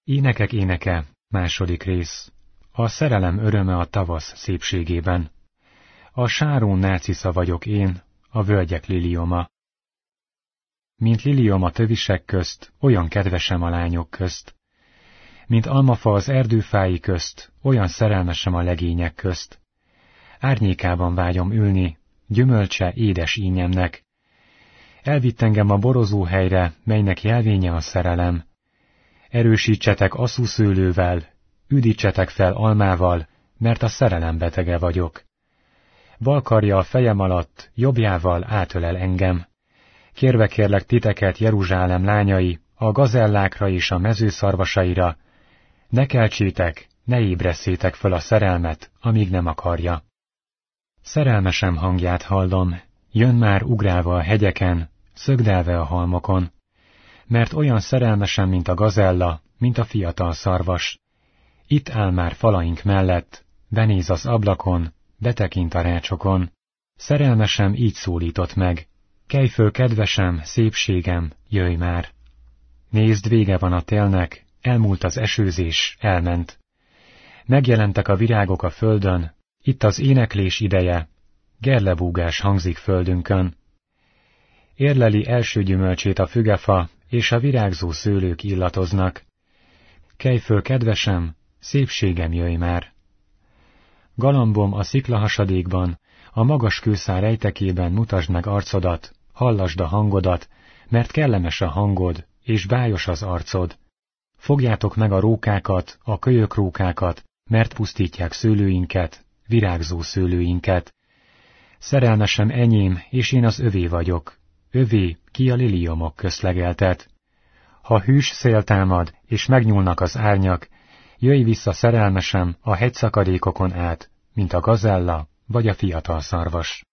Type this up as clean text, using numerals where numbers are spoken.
Énekek éneke, második rész. A szerelem öröme a tavasz szépségében. A Sáron Nárcisza vagyok én, a völgyek lilioma. Mint liliom a tövisek közt, olyan kedvesem a lányok közt. Mint almafa az erdőfái közt, olyan szerelmesem a legények közt. Árnyékában vágyom ülni, gyümölcse édes ínyemnek. Elvitt engem a borozó helyre, melynek jelvénye a szerelem. Erősítsetek asszúszőlővel, üdítsetek fel almával, mert a szerelem betege vagyok. Bal karja a fejem alatt, jobbjával átölel engem. Kérve kérlek titeket, Jeruzsálem lányai, a gazellákra és a mezőszarvasaira, ne keltsétek, ne ébreszétek föl a szerelmet, amíg nem akarja. Szerelmesem hangját hallom, jön már ugrálva a hegyeken, szögdelve a halmokon, mert olyan szerelmesem, mint a gazella, mint a fiatal szarvas. Itt áll már falaink mellett, benéz az ablakon, betekint a rácsokon. Szerelmesem így szólított meg, kelj föl, kedvesem, szépségem, jöjj már! Nézd, vége van a télnek, elmúlt az esőzés, elment. Megjelentek a virágok a földön, itt az éneklés ideje, gerlebúgás hangzik földünkön. Érleli első gyümölcsét a fügefa, és a virágzó szőlők illatoznak. Kelj föl, kedvesem, szépségem, jöjj már! Galambom a sziklahasadékban, a magas kőszár rejtekében mutasd meg arcodat, hallasd a hangodat, mert kellemes a hangod, és bájos az arcod. Fogjátok meg a rókákat, a kölyökrókákat, mert pusztítják szőlőinket, virágzó szőlőinket. Szerelmesem enyém, és én az övé vagyok. Övé, ki a liliomok közt legeltet. Ha hűs szél támad, és megnyúlnak az árnyak, jöjj vissza, szerelmesem, a hegyszakadékokon át, mint a gazella vagy a fiatal szarvas.